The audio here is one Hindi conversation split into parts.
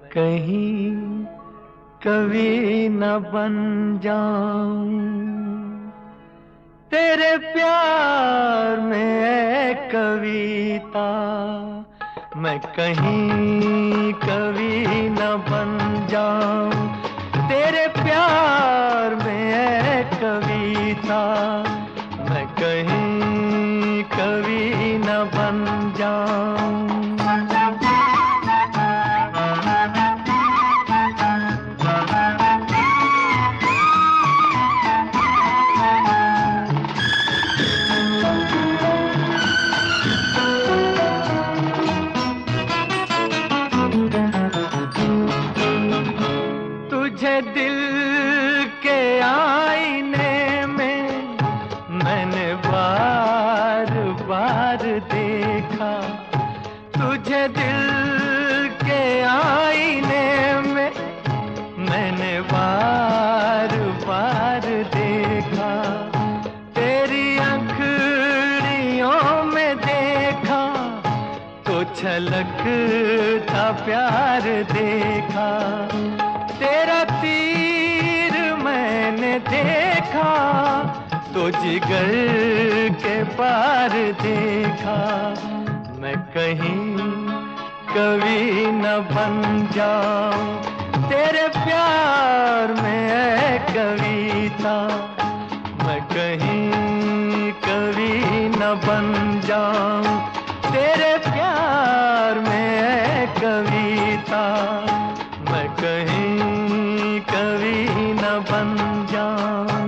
कहीं कवि न बन जाऊं तेरे प्यार में है कविता। मैं कहीं कवि न बन जाऊं तेरे प्यार में है कविता। मैं कहीं कवि न बन जाऊं। तुझे दिल के आईने में मैंने बार बार देखा। तुझे दिल के आईने में मैंने बार बार देखा। तेरी अंखड़ियों में देखा तो छलकता प्यार देखा। तेरा तीर मैंने देखा तो जिगर के पार देखा। मैं कहीं कवि न बन जाऊं तेरे प्यार में है कविता। मैं कहीं कवि न बन जाऊं तेरे प्यार में है कविता। मैं कहीं कवि न बन जाऊं।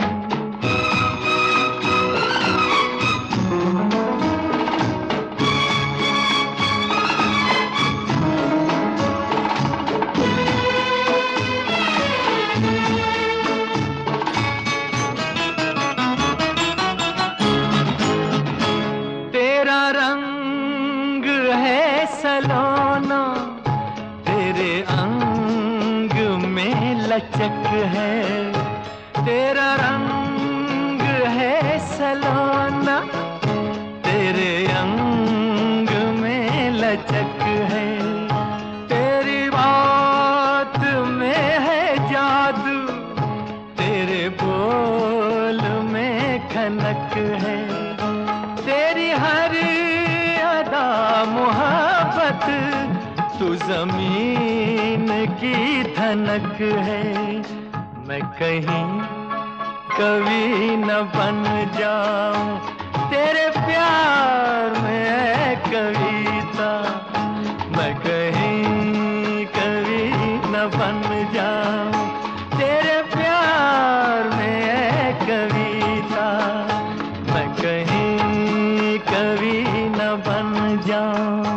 तेरा रंग है सलोना तेरे अंग में लचक है। तेरा रंग है सलोना तेरे अंग में लचक है। तेरी बात में है जादू तेरे बोल में खनक है। तेरी हर अदा मोहब्बत तू जमीन की धनक है। मैं कहीं कवि न बन जाऊं तेरे प्यार में है कविता। मैं कहीं कवि न बन जाऊं तेरे प्यार में है कविता। मैं कहीं कवि न बन जाऊं।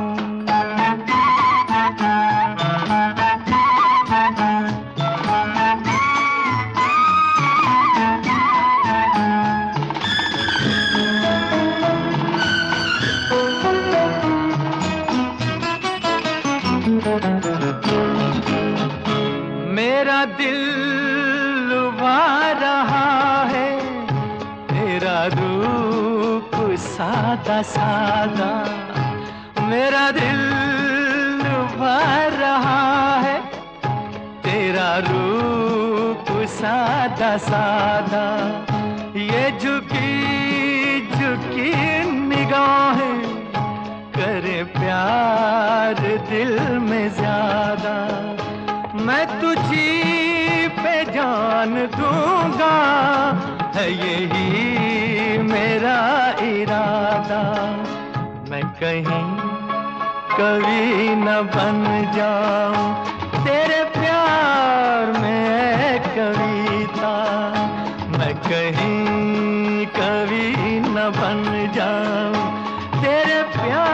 मेरा दिल लुभा रहा है तेरा रूप सादा सादा। मेरा दिल लुभा रहा है तेरा रूप सादा सादा। ये झुकी झुकी निगाहें करे प्यार दिल में ज्यादा। मैं तुझी पे जान दूंगा है यही मेरा इरादा। मैं कहीं कवि न बन जाऊं तेरे प्यार में है कविता। मैं कहीं कवि न बन जाऊं तेरे प्यार